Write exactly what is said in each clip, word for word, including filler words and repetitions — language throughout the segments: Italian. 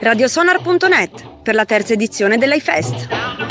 radiosonar punto net per la terza edizione dell'iFest.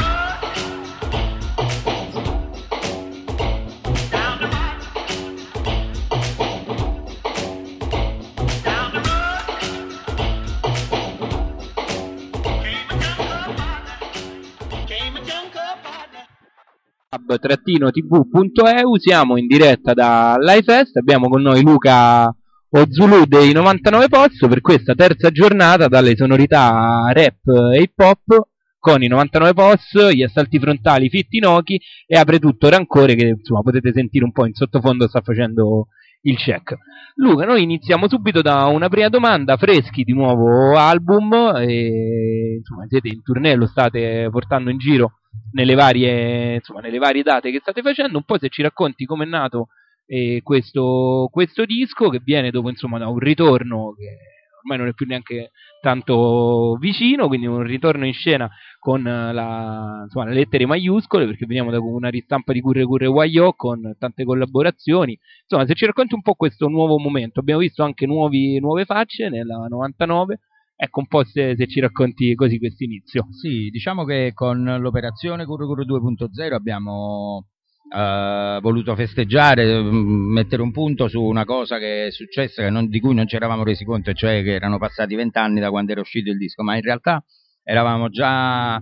trattino tv punto e u, siamo in diretta da l'iFest, abbiamo con noi Luca Ozulu dei novantanove Pozzo per questa terza giornata dalle sonorità rap e hip hop con i novantanove Pozzo, gli assalti frontali Fitti Noki e Apre Tutto Rancore, che insomma potete sentire un po' in sottofondo, sta facendo il check. Luca, noi iniziamo subito da una prima domanda. Freschi di nuovo album e insomma siete in tournée, lo state portando in giro nelle varie, insomma, nelle varie date che state facendo. Un po' se ci racconti com'è nato eh, questo, questo disco, che viene dopo insomma da un ritorno che ormai non è più neanche tanto vicino, quindi un ritorno in scena con la, insomma, le lettere maiuscole, perché veniamo da una ristampa di Curre Curre Waio con tante collaborazioni. Insomma, se ci racconti un po' questo nuovo momento, abbiamo visto anche nuovi, nuove facce nella novantanove. Ecco un po' se, se ci racconti così questo inizio. Sì, diciamo che con l'operazione Curre Curre due punto zero abbiamo eh, voluto festeggiare, mettere un punto su una cosa che è successa, che non, di cui non ci eravamo resi conto, cioè che erano passati vent'anni da quando era uscito il disco, ma in realtà eravamo già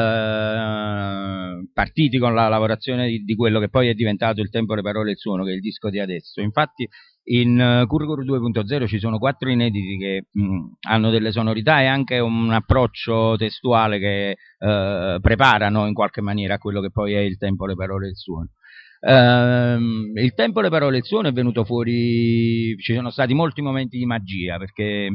eh, partiti con la lavorazione di, di quello che poi è diventato Il tempo, le parole e il suono, che è il disco di adesso. Infatti in Curre Curre due punto zero ci sono quattro inediti che mh, hanno delle sonorità e anche un approccio testuale che eh, preparano in qualche maniera a quello che poi è Il tempo, le parole e il suono. Uh, il tempo, le parole e il suono è venuto fuori, ci sono stati molti momenti di magia, perché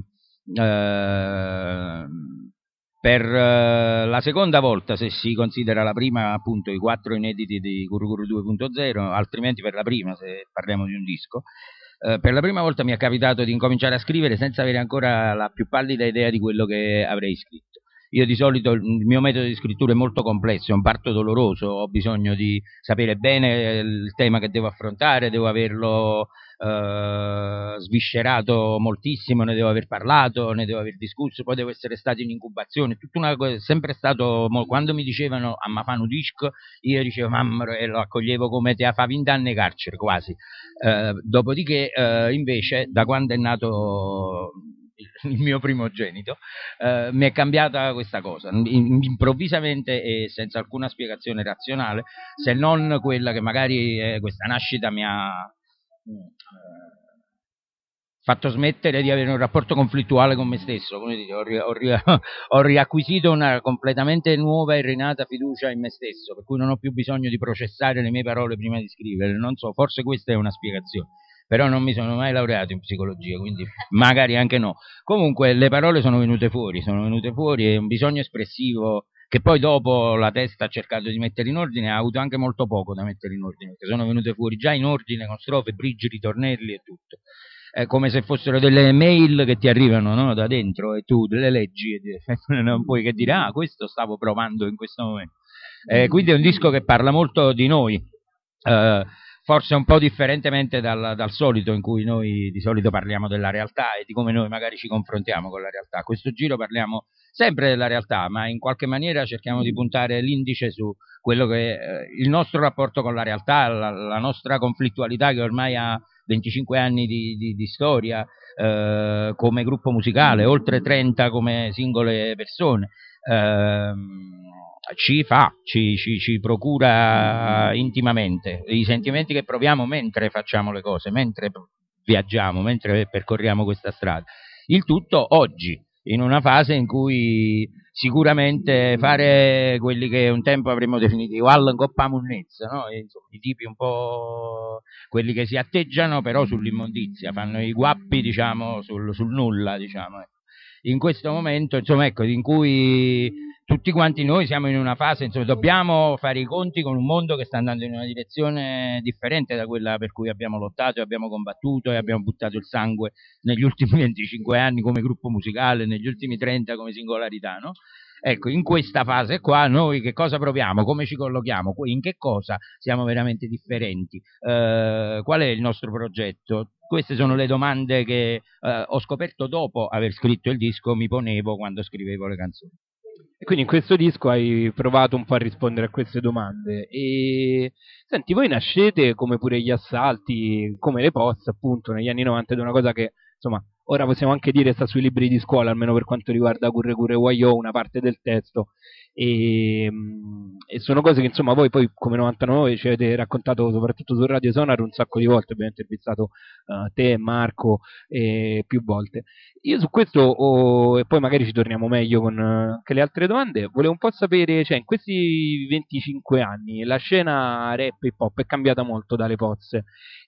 uh, per uh, la seconda volta, se si considera la prima appunto i quattro inediti di Curre Curre due punto zero, altrimenti per la prima, se parliamo di un disco, Uh, per la prima volta mi è capitato di incominciare a scrivere senza avere ancora la più pallida idea di quello che avrei scritto. Io di solito il mio metodo di scrittura è molto complesso, è un parto doloroso, ho bisogno di sapere bene il tema che devo affrontare, devo averlo uh, sviscerato moltissimo, ne devo aver parlato, ne devo aver discusso, poi devo essere stato in incubazione, tutta una cosa, sempre stato, quando mi dicevano a ma fa un disco, io dicevo mamma, e lo accoglievo come te a fa vent'anni carcere quasi. Uh, dopodiché uh, invece da quando è nato il mio primogenito uh, mi è cambiata questa cosa improvvisamente e senza alcuna spiegazione razionale, se non quella che magari eh, questa nascita mi ha uh, fatto smettere di avere un rapporto conflittuale con me stesso. Come dire, ho, ri- ho, ri- ho riacquisito una completamente nuova e rinata fiducia in me stesso, per cui non ho più bisogno di processare le mie parole prima di scrivere. Non so, forse questa è una spiegazione, però non mi sono mai laureato in psicologia, quindi magari anche no. Comunque le parole sono venute fuori, sono venute fuori, è un bisogno espressivo che poi dopo la testa ha cercato di mettere in ordine, ha avuto anche molto poco da mettere in ordine, perché sono venute fuori già in ordine con strofe, bridge, ritornelli e tutto. È come se fossero delle mail che ti arrivano, no, da dentro, e tu le leggi e non puoi che dire ah, questo stavo provando in questo momento. Eh, quindi è un disco che parla molto di noi, eh, forse un po' differentemente dal, dal solito, in cui noi di solito parliamo della realtà e di come noi magari ci confrontiamo con la realtà. Questo giro parliamo sempre della realtà, ma in qualche maniera cerchiamo di puntare l'indice su quello che è eh, il nostro rapporto con la realtà, la, la nostra conflittualità che ormai ha venticinque anni di, di, di storia eh, come gruppo musicale, oltre trenta come singole persone, eh, ci fa, ci, ci, ci procura intimamente i sentimenti che proviamo mentre facciamo le cose, mentre viaggiamo, mentre percorriamo questa strada. Il tutto oggi, in una fase in cui sicuramente fare quelli che un tempo avremmo definito i wall coppa munnezza, no? E, insomma, i tipi un po' quelli che si atteggiano però sull'immondizia, fanno i guappi, diciamo, sul, sul nulla, diciamo. In questo momento, insomma, ecco, in cui tutti quanti noi siamo in una fase, insomma, dobbiamo fare i conti con un mondo che sta andando in una direzione differente da quella per cui abbiamo lottato e abbiamo combattuto e abbiamo buttato il sangue negli ultimi venticinque anni come gruppo musicale, negli ultimi trenta come singolarità, no? Ecco, in questa fase qua noi che cosa proviamo, come ci collochiamo, in che cosa siamo veramente differenti, eh, qual è il nostro progetto? Queste sono le domande che eh, ho scoperto dopo aver scritto il disco, mi ponevo quando scrivevo le canzoni. E quindi in questo disco hai provato un po' a rispondere a queste domande. E senti, voi nascete come pure gli Assalti, come le Post, appunto, negli anni novanta, ed è una cosa che, insomma, ora possiamo anche dire sta sui libri di scuola, almeno per quanto riguarda Curre Curre Wayo, una parte del testo. E, e sono cose che, insomma, voi poi come novantanove ci avete raccontato soprattutto su Radio Sonar un sacco di volte, abbiamo intervistato uh, te e Marco eh, più volte. Io su questo, oh, e poi magari ci torniamo meglio con uh, anche le altre domande, volevo un po' sapere, cioè in questi venticinque anni la scena rap hip hop è cambiata molto dalle pozze,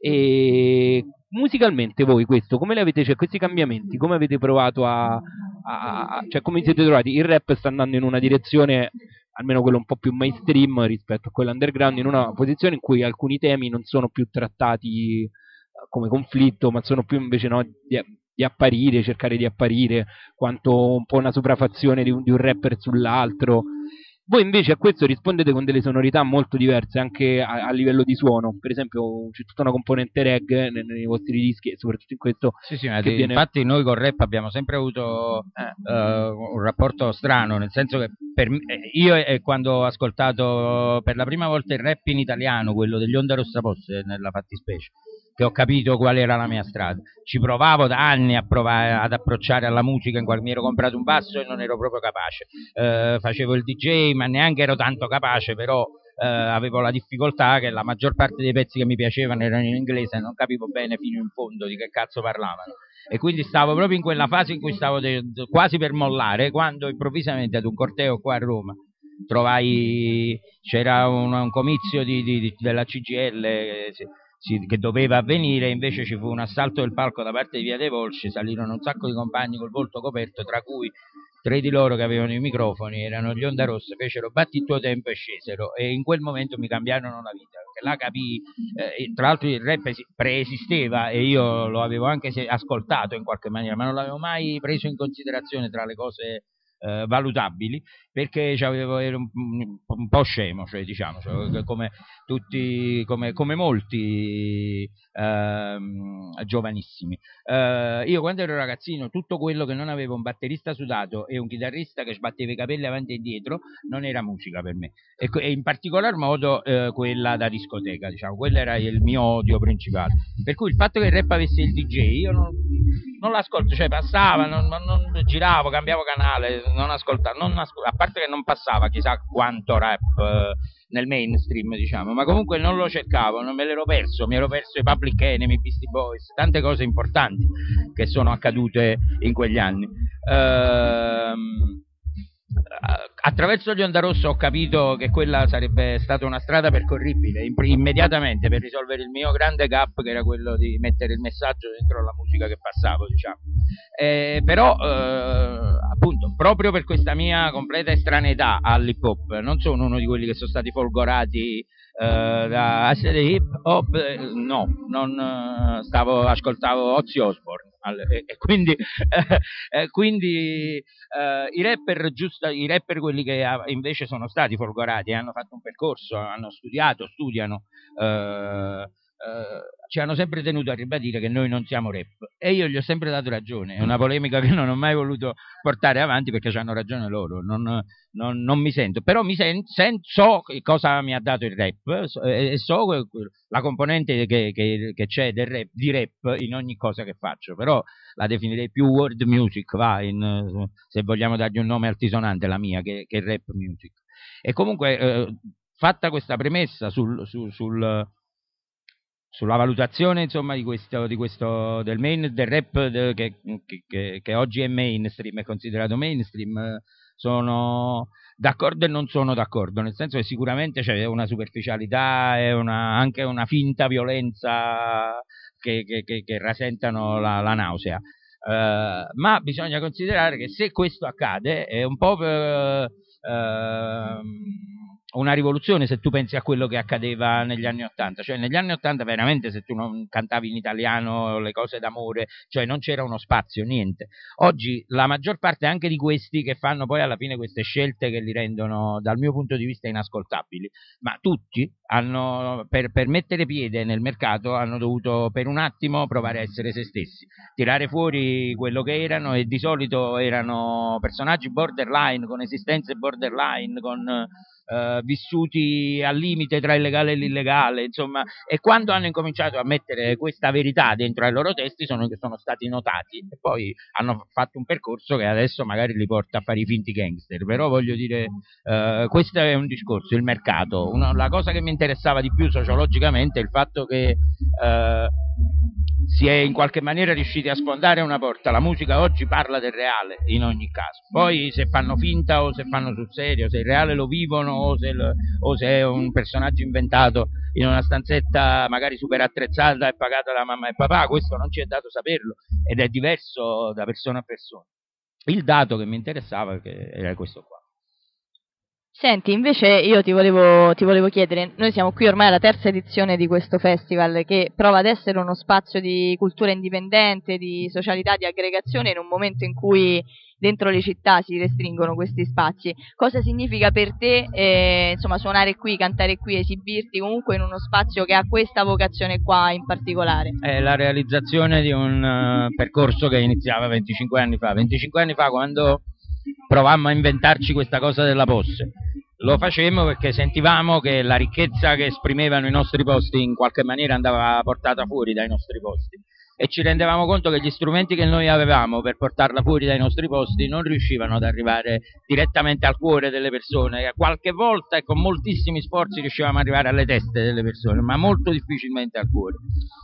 e musicalmente voi questo, come le avete, cioè questi cambiamenti, come avete provato a, a, a cioè come vi siete trovati? Il rap sta andando in una direzione, almeno quello un po' più mainstream rispetto a quello underground, in una posizione in cui alcuni temi non sono più trattati come conflitto, ma sono più invece no, di, di apparire, cercare di apparire, quanto un po' una sopraffazione di un, di un rapper sull'altro. Voi invece a questo rispondete con delle sonorità molto diverse anche a, a livello di suono, per esempio c'è tutta una componente reggae nei, nei vostri dischi e soprattutto in questo. Sì, sì, ma che ti, viene... infatti noi col rap abbiamo sempre avuto eh, uh, un rapporto strano, nel senso che per me, io eh, quando ho ascoltato per la prima volta il rap in italiano, quello degli Onda Rossa Posse nella fattispecie, che ho capito qual era la mia strada, ci provavo da anni a provare ad approcciare alla musica, in qual mi ero comprato un basso e non ero proprio capace, uh, facevo il D J ma neanche ero tanto capace, però uh, avevo la difficoltà che la maggior parte dei pezzi che mi piacevano erano in inglese e non capivo bene fino in fondo di che cazzo parlavano, e quindi stavo proprio in quella fase in cui stavo de- de- quasi per mollare, quando improvvisamente ad un corteo qua a Roma trovai, c'era un, un comizio di, di, di, della C G I L eh, sì, sì, che doveva avvenire, invece ci fu un assalto del palco da parte di Via dei Volsci, salirono un sacco di compagni col volto coperto, tra cui tre di loro che avevano i microfoni, erano gli Onda Rossa, fecero batti il tuo tempo e scesero, e in quel momento mi cambiarono la vita, perché là capii, eh, tra l'altro il rap preesisteva e io lo avevo anche ascoltato in qualche maniera, ma non l'avevo mai preso in considerazione tra le cose eh, valutabili, perché ero un, un po' scemo, cioè, diciamo, cioè, come tutti, come, come molti eh, giovanissimi. Eh, io quando ero ragazzino, tutto quello che non aveva un batterista sudato e un chitarrista che sbatteva i capelli avanti e indietro non era musica per me, e, e in particolar modo eh, quella da discoteca, diciamo, quello era il mio odio principale, per cui il fatto che il rap avesse il D J io non, non l'ascolto, cioè passava, non, non, non giravo, cambiavo canale, non ascoltavo, non ascoltavo, a parte che non passava chissà quanto rap eh, nel mainstream, diciamo, ma comunque non lo cercavo, non me l'ero perso, mi ero perso i Public Enemy, i Beastie Boys, tante cose importanti che sono accadute in quegli anni. Ehm, attraverso gli Onda Rossa ho capito che quella sarebbe stata una strada percorribile immediatamente per risolvere il mio grande gap, che era quello di mettere il messaggio dentro la musica che passavo, diciamo. Eh, però eh, appunto proprio per questa mia completa estraneità all'hip hop, non sono uno di quelli che sono stati folgorati eh, da hip hop, eh, no, non stavo, ascoltavo Ozzy Osbourne. E, e quindi, eh, eh, quindi eh, i rapper giusto, i rapper quelli che ha, invece sono stati folgorati, hanno fatto un percorso, hanno studiato, studiano, eh, eh, ci hanno sempre tenuto a ribadire che noi non siamo rap, e io gli ho sempre dato ragione. È una polemica che non ho mai voluto portare avanti perché ci hanno ragione loro, non, non, non mi sento, però mi sen, sen, so cosa mi ha dato il rap e eh, so la componente che, che, che c'è del rap, di rap in ogni cosa che faccio, però la definirei più world music, va, in, se vogliamo dargli un nome altisonante, la mia, che, che rap music. E comunque eh, fatta questa premessa sul, sul, sul sulla valutazione, insomma, di questo, di questo del, main, del rap de, che, che, che oggi è mainstream, è considerato mainstream, sono d'accordo e non sono d'accordo, nel senso che sicuramente c'è una superficialità e una, anche una finta violenza che, che, che, che rasentano la, la nausea, uh, ma bisogna considerare che se questo accade è un po' per, uh, una rivoluzione se tu pensi a quello che accadeva negli anni Ottanta. Cioè negli anni Ottanta veramente, se tu non cantavi in italiano le cose d'amore, cioè non c'era uno spazio, niente. Oggi la maggior parte anche di questi che fanno poi alla fine queste scelte che li rendono dal mio punto di vista inascoltabili, ma tutti hanno, per, per mettere piede nel mercato, hanno dovuto per un attimo provare a essere se stessi, tirare fuori quello che erano, e di solito erano personaggi borderline, con esistenze borderline, con Uh, vissuti al limite tra il legale e l'illegale, insomma, e quando hanno incominciato a mettere questa verità dentro ai loro testi sono, sono stati notati, e poi hanno fatto un percorso che adesso magari li porta a fare i finti gangster. Però voglio dire, uh, questo è un discorso, il mercato. Una, la cosa che mi interessava di più sociologicamente è il fatto che uh, si è in qualche maniera riusciti a sfondare una porta. La musica oggi parla del reale in ogni caso, poi se fanno finta o se fanno sul serio, se il reale lo vivono o se, il, o se è un personaggio inventato in una stanzetta magari super attrezzata e pagata da mamma e papà, questo non ci è dato saperlo, ed è diverso da persona a persona. Il dato che mi interessava era questo qua. Senti, invece io ti volevo, ti volevo chiedere, noi siamo qui ormai alla terza edizione di questo festival che prova ad essere uno spazio di cultura indipendente, di socialità, di aggregazione in un momento in cui dentro le città si restringono questi spazi. Cosa significa per te eh, insomma, suonare qui, cantare qui, esibirti comunque in uno spazio che ha questa vocazione qua in particolare? È la realizzazione di un uh, percorso che iniziava venticinque anni fa. venticinque anni fa, quando provammo a inventarci questa cosa della Posse, lo facemmo perché sentivamo che la ricchezza che esprimevano i nostri posti in qualche maniera andava portata fuori dai nostri posti, e ci rendevamo conto che gli strumenti che noi avevamo per portarla fuori dai nostri posti non riuscivano ad arrivare direttamente al cuore delle persone. Qualche volta e con moltissimi sforzi riuscivamo ad arrivare alle teste delle persone, ma molto difficilmente al cuore.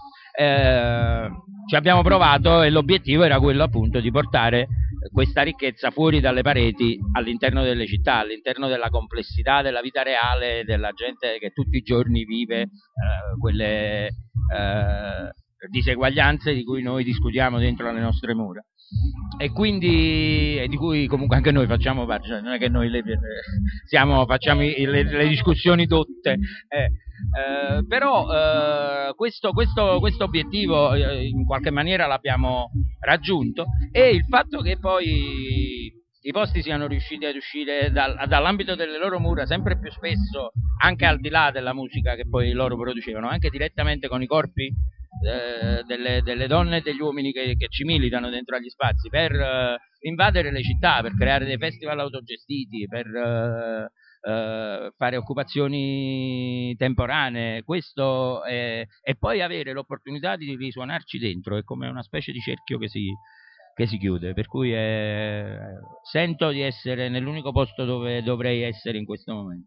Eh, ci abbiamo provato, e l'obiettivo era quello appunto di portare questa ricchezza fuori dalle pareti, all'interno delle città, all'interno della complessità della vita reale della gente che tutti i giorni vive eh, quelle eh, diseguaglianze di cui noi discutiamo dentro le nostre mura, e quindi e di cui comunque anche noi facciamo parte. Cioè, non è che noi le, siamo, facciamo i, le, le discussioni dotte, eh, eh, però eh, questo, questo, questo obiettivo eh, in qualche maniera l'abbiamo raggiunto, e il fatto che poi i posti siano riusciti ad uscire dal, dall'ambito delle loro mura sempre più spesso, anche al di là della musica che poi loro producevano, anche direttamente con i corpi eh, delle, delle donne e degli uomini che, che ci militano dentro agli spazi, per eh, invadere le città, per creare dei festival autogestiti, per eh, eh, fare occupazioni temporanee, questo è, e poi avere l'opportunità di risuonarci dentro. È come una specie di cerchio che si che si chiude, per cui è, sento di essere nell'unico posto dove dovrei essere in questo momento.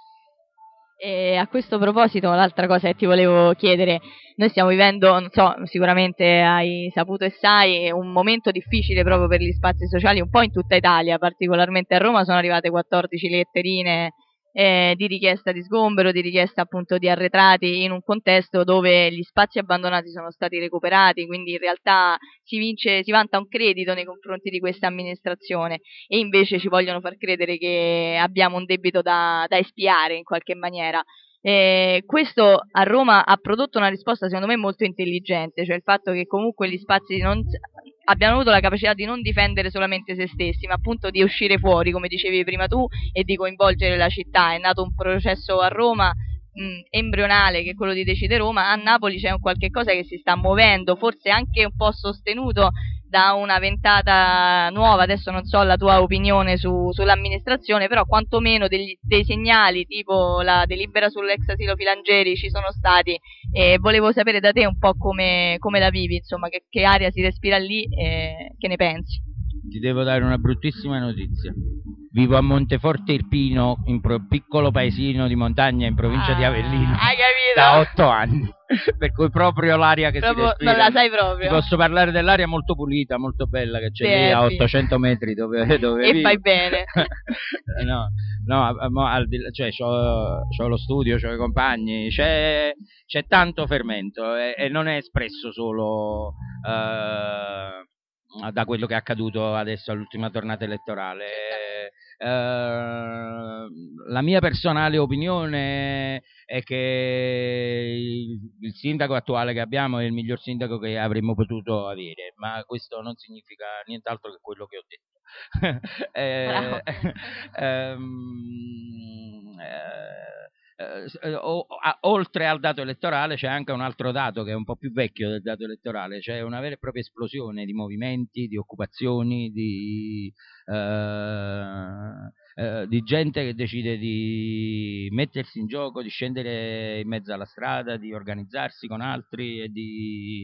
E a questo proposito, l'altra cosa che ti volevo chiedere, noi stiamo vivendo, non so, sicuramente hai saputo e sai, un momento difficile proprio per gli spazi sociali un po' in tutta Italia, particolarmente a Roma sono arrivate quattordici letterine Eh, di richiesta di sgombero, di richiesta appunto di arretrati, in un contesto dove gli spazi abbandonati sono stati recuperati, quindi in realtà si vince, si vanta un credito nei confronti di questa amministrazione, e invece ci vogliono far credere che abbiamo un debito da, da espiare in qualche maniera. Eh, questo a Roma ha prodotto una risposta secondo me molto intelligente, cioè il fatto che comunque gli spazi non abbiano avuto la capacità di non difendere solamente se stessi, ma appunto di uscire fuori, come dicevi prima tu, e di coinvolgere la città. È nato un processo a Roma mh, embrionale, che è quello di Decide Roma. A Napoli c'è un qualche cosa che si sta muovendo, forse anche un po' sostenuto da una ventata nuova. Adesso non so la tua opinione su, sull'amministrazione, però quantomeno degli, dei segnali tipo la delibera sull'ex asilo Filangieri ci sono stati, e volevo sapere da te un po' come, come la vivi, insomma, che, che aria si respira lì e che ne pensi. Ti devo dare una bruttissima notizia. Vivo a Monteforte Irpino, in un piccolo paesino di montagna in provincia ah, di Avellino, hai capito? da otto anni, per cui proprio l'aria che proprio si respira. Non la sai proprio. Ti posso parlare dell'aria molto pulita, molto bella, che c'è sì, lì a sì. ottocento metri dove, dove e vivo. fai bene. no, no, al di là, cioè c'ho, c'ho lo studio, c'ho i compagni, c'è, c'è tanto fermento, e, e non è espresso solo uh, da quello che è accaduto adesso all'ultima tornata elettorale. Eh, la mia personale opinione è che il, il sindaco attuale che abbiamo è il miglior sindaco che avremmo potuto avere, ma questo non significa nient'altro che quello che ho detto. eh, ehm, eh, eh, o, a, oltre al dato elettorale c'è anche un altro dato che è un po' più vecchio del dato elettorale, c'è una vera e propria esplosione di movimenti, di occupazioni, di Uh, uh, di gente che decide di mettersi in gioco, di scendere in mezzo alla strada, di organizzarsi con altri e di,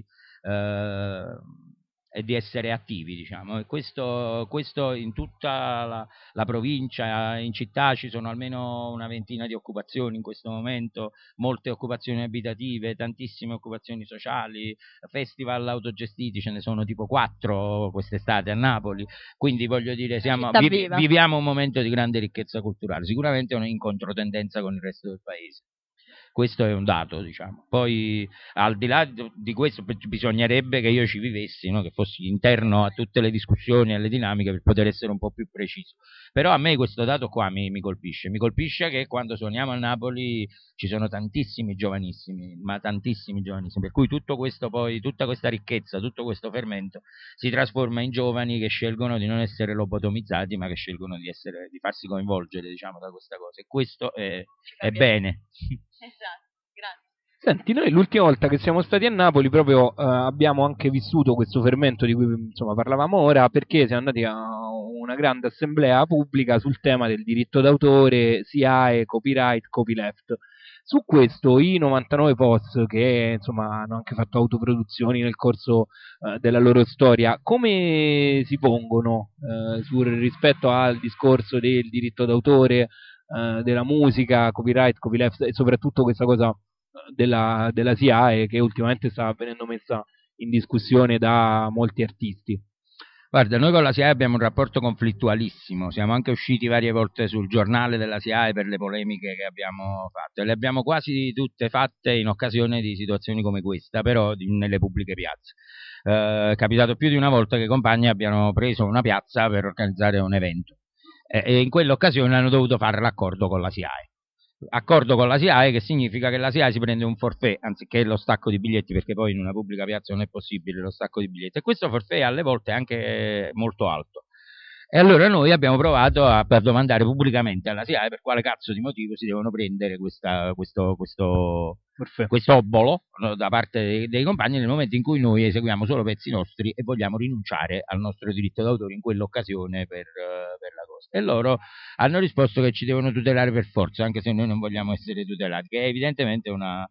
uh, e di essere attivi, diciamo. E questo, questo in tutta la, la provincia, in città ci sono almeno una ventina di occupazioni in questo momento, molte occupazioni abitative, tantissime occupazioni sociali, festival autogestiti, ce ne sono tipo quattro quest'estate a Napoli, quindi voglio dire siamo, vi, viviamo un momento di grande ricchezza culturale, sicuramente è in controtendenza con il resto del paese. Questo è un dato, diciamo. Poi al di là di questo bisognerebbe che io ci vivessi, no? Che fossi interno a tutte le discussioni e alle dinamiche per poter essere un po' più preciso. Però a me questo dato qua mi, mi colpisce. Mi colpisce che quando suoniamo a Napoli ci sono tantissimi giovanissimi, ma tantissimi giovanissimi, per cui tutto questo poi, tutta questa ricchezza, tutto questo fermento si trasforma in giovani che scelgono di non essere lobotomizzati, ma che scelgono di, essere, di farsi coinvolgere, diciamo, da questa cosa. E questo è, è bene. Esatto, grazie. Senti, noi l'ultima volta che siamo stati a Napoli proprio eh, abbiamo anche vissuto questo fermento di cui insomma parlavamo ora, perché siamo andati a una grande assemblea pubblica sul tema del diritto d'autore, S I A E, copyright, copyleft. Su questo i novantanove Pods, che insomma hanno anche fatto autoproduzioni nel corso eh, della loro storia, come si pongono eh, sul, rispetto al discorso del diritto d'autore, eh, della musica, copyright, copyleft e soprattutto questa cosa della, della S I A E che ultimamente sta venendo messa in discussione da molti artisti? Guarda, noi con la S I A E abbiamo un rapporto conflittualissimo, siamo anche usciti varie volte sul giornale della S I A E per le polemiche che abbiamo fatto e le abbiamo quasi tutte fatte in occasione di situazioni come questa, però di, nelle pubbliche piazze. Eh, è capitato più di una volta che i compagni abbiano preso una piazza per organizzare un evento e, e in quell'occasione hanno dovuto fare l'accordo con la S I A E. Accordo con la S I A E che significa che la S I A E si prende un forfait anziché lo stacco di biglietti, perché poi in una pubblica piazza non è possibile lo stacco di biglietti, e questo forfait alle volte è anche molto alto. E allora noi abbiamo provato a per domandare pubblicamente alla S I A E per quale cazzo di motivo si devono prendere questa, questo, questo, questo obolo, no, da parte dei, dei compagni nel momento in cui noi eseguiamo solo pezzi nostri e vogliamo rinunciare al nostro diritto d'autore in quell'occasione per, per la cosa. E loro hanno risposto che ci devono tutelare per forza, anche se noi non vogliamo essere tutelati, che è evidentemente una...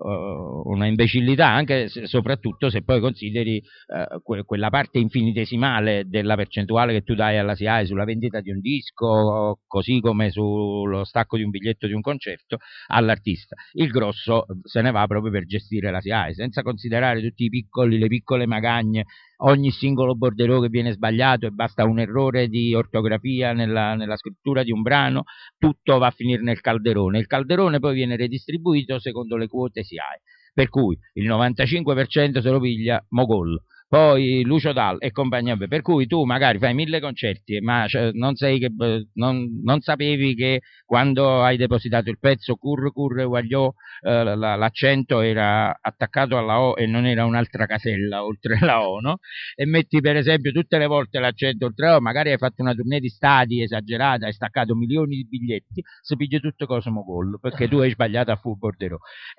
una imbecillità, anche se, soprattutto se poi consideri uh, que- quella parte infinitesimale della percentuale che tu dai alla S I A E sulla vendita di un disco, così come sullo stacco di un biglietto di un concerto, all'artista. Il grosso se ne va proprio per gestire la S I A E, senza considerare tutti i piccoli, le piccole magagne, ogni singolo bordelò che viene sbagliato e basta un errore di ortografia nella, nella scrittura di un brano, tutto va a finire nel calderone. Il calderone poi viene redistribuito secondo le quote S I A E, per cui il novantacinque per cento se lo piglia Mogol, poi Lucio Dalla e compagnia, per cui tu magari fai mille concerti, ma cioè, non, sei che, non, non sapevi che quando hai depositato il pezzo cur cur guagliò eh, l'accento era attaccato alla O e non era un'altra casella oltre la O, no? E metti per esempio tutte le volte l'accento oltre la O, magari hai fatto una tournée di stadi esagerata, hai staccato milioni di biglietti, si piglia tutto Cosimo Gol, perché tu hai sbagliato a fu borderò.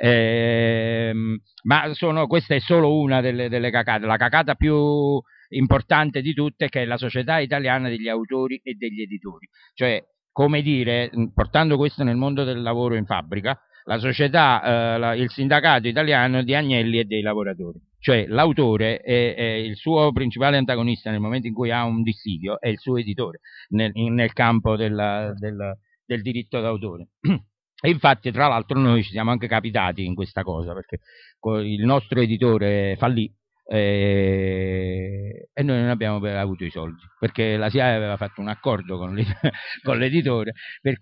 Ehm, ma sono, questa è solo una delle, delle cacate, la cacata più importante di tutte, che è la Società Italiana degli Autori e degli Editori, cioè, come dire, portando questo nel mondo del lavoro in fabbrica, la società, eh, la, il sindacato italiano di Agnelli e dei lavoratori, cioè l'autore è, è il suo principale antagonista nel momento in cui ha un dissidio, è il suo editore nel, nel campo della, del, del diritto d'autore. E infatti, tra l'altro, noi ci siamo anche capitati in questa cosa, perché il nostro editore fallì e, e noi non abbiamo avuto i soldi, perché la S I A E aveva fatto un accordo con l'editore, per cui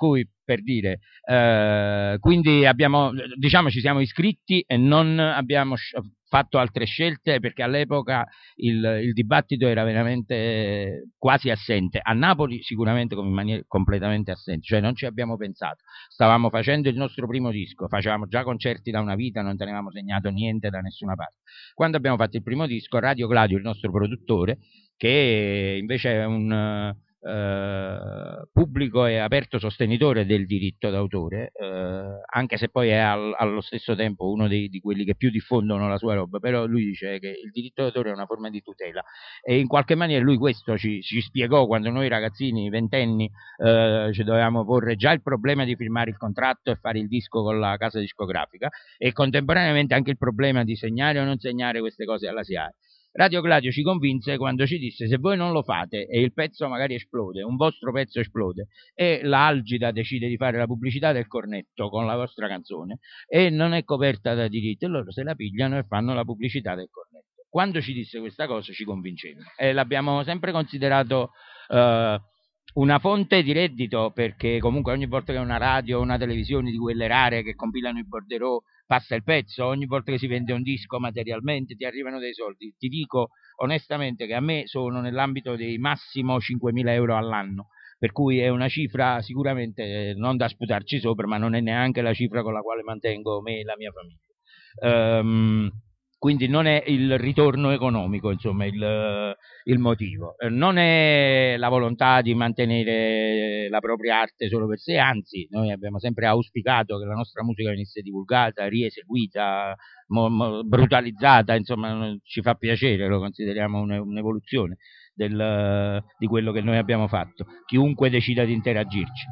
per dire. Eh, quindi abbiamo, diciamo, ci siamo iscritti e non abbiamo fatto altre scelte, perché all'epoca il, il dibattito era veramente quasi assente. A Napoli sicuramente in maniera completamente assente, cioè non ci abbiamo pensato. Stavamo facendo il nostro primo disco, facevamo già concerti da una vita, non tenevamo segnato niente da nessuna parte. Quando abbiamo fatto il primo disco, Radio Gladio, il nostro produttore, che invece è un Uh, pubblico e aperto sostenitore del diritto d'autore, uh, anche se poi è al, allo stesso tempo uno dei, di quelli che più diffondono la sua roba, però lui dice che il diritto d'autore è una forma di tutela, e in qualche maniera lui questo ci, ci spiegò quando noi ragazzini, ventenni, uh, ci dovevamo porre già il problema di firmare il contratto e fare il disco con la casa discografica, e contemporaneamente anche il problema di segnare o non segnare queste cose alla S I A E. Radio Gladio ci convinse quando ci disse: se voi non lo fate e il pezzo magari esplode, un vostro pezzo esplode, e la Algida decide di fare la pubblicità del cornetto con la vostra canzone e non è coperta da diritti, loro se la pigliano e fanno la pubblicità del cornetto. Quando ci disse questa cosa ci convincemmo, e l'abbiamo sempre considerato uh, una fonte di reddito, perché comunque ogni volta che una radio o una televisione di quelle rare che compilano i borderò passa il pezzo, ogni volta che si vende un disco materialmente ti arrivano dei soldi. Ti dico onestamente che a me sono nell'ambito dei massimo cinquemila euro all'anno, per cui è una cifra sicuramente non da sputarci sopra, ma non è neanche la cifra con la quale mantengo me e la mia famiglia. Um, quindi non è il ritorno economico, insomma, il, il motivo. Non è la volontà di mantenere la propria arte solo per sé, anzi, noi abbiamo sempre auspicato che la nostra musica venisse divulgata, rieseguita, mo, mo, brutalizzata, insomma, ci fa piacere, lo consideriamo un'evoluzione del, di quello che noi abbiamo fatto, chiunque decida di interagirci.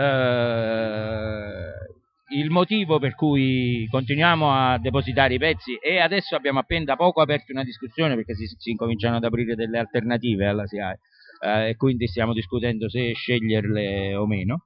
Uh, Il motivo per cui continuiamo a depositare i pezzi, e adesso abbiamo appena da poco aperto una discussione, perché si, si incominciano ad aprire delle alternative alla S I A E, eh, e quindi stiamo discutendo se sceglierle o meno.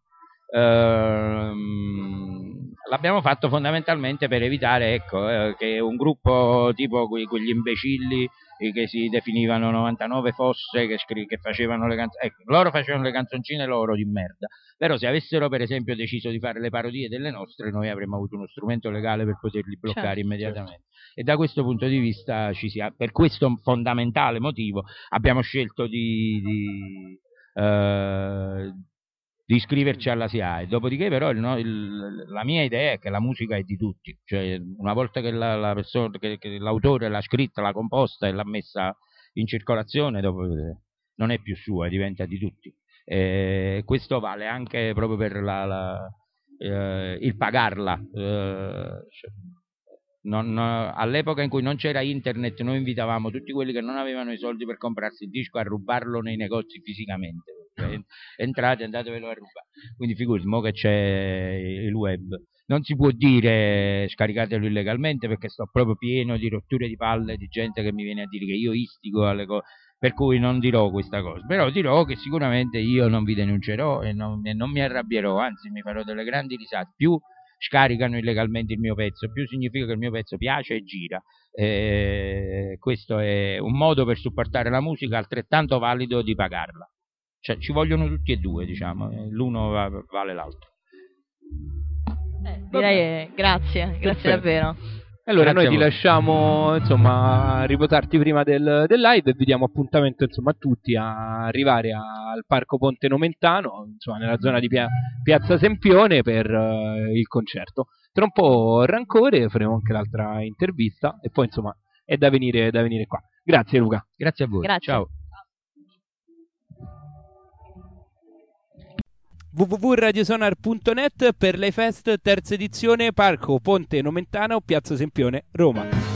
Ehm, l'abbiamo fatto fondamentalmente per evitare, ecco, eh, che un gruppo tipo que- quegli imbecilli che si definivano novantanove Fosse, che, scri- che facevano le canzoni, ecco, loro facevano le canzoncine loro di merda, però se avessero per esempio deciso di fare le parodie delle nostre, noi avremmo avuto uno strumento legale per poterli bloccare, certo, immediatamente, certo. E da questo punto di vista ci sia, per questo fondamentale motivo abbiamo scelto di, di uh, di iscriverci alla S I A E. Dopodiché però il, no, il, la mia idea è che la musica è di tutti, cioè una volta che, la, la persona, che, che l'autore l'ha scritta, l'ha composta e l'ha messa in circolazione, dopo non è più sua, diventa di tutti. E questo vale anche proprio per la, la, eh, il pagarla. Eh, cioè, non, all'epoca in cui non c'era internet, noi invitavamo tutti quelli che non avevano i soldi per comprarsi il disco a rubarlo nei negozi fisicamente. Cioè, entrate, andatevelo a rubare. Quindi figurati, mo che c'è il web, non si può dire scaricatelo illegalmente, perché sto proprio pieno di rotture di palle di gente che mi viene a dire che io istigo alle cose, per cui non dirò questa cosa, però dirò che sicuramente io non vi denuncerò e non, e non mi arrabbierò, anzi mi farò delle grandi risate. Più scaricano illegalmente il mio pezzo, più significa che il mio pezzo piace e gira. E questo è un modo per supportare la musica altrettanto valido di pagarla. Cioè ci vogliono tutti e due, diciamo, l'uno vale l'altro. Eh, direi che grazie, grazie Perfetto. davvero. Allora grazie noi ti lasciamo, insomma, riposarti prima del, del live, e vi diamo appuntamento, insomma, a tutti a arrivare a, al Parco Ponte Nomentano, insomma, nella zona di Pia, Piazza Sempione per uh, il concerto. Tra un po' Rancore, faremo anche l'altra intervista e poi, insomma, è da venire, da venire qua. Grazie Luca. Grazie a voi. Grazie. Ciao. w w w punto radiosonar punto net per l'I Fest terza edizione, Parco Ponte Nomentano, Piazza Sempione, Roma.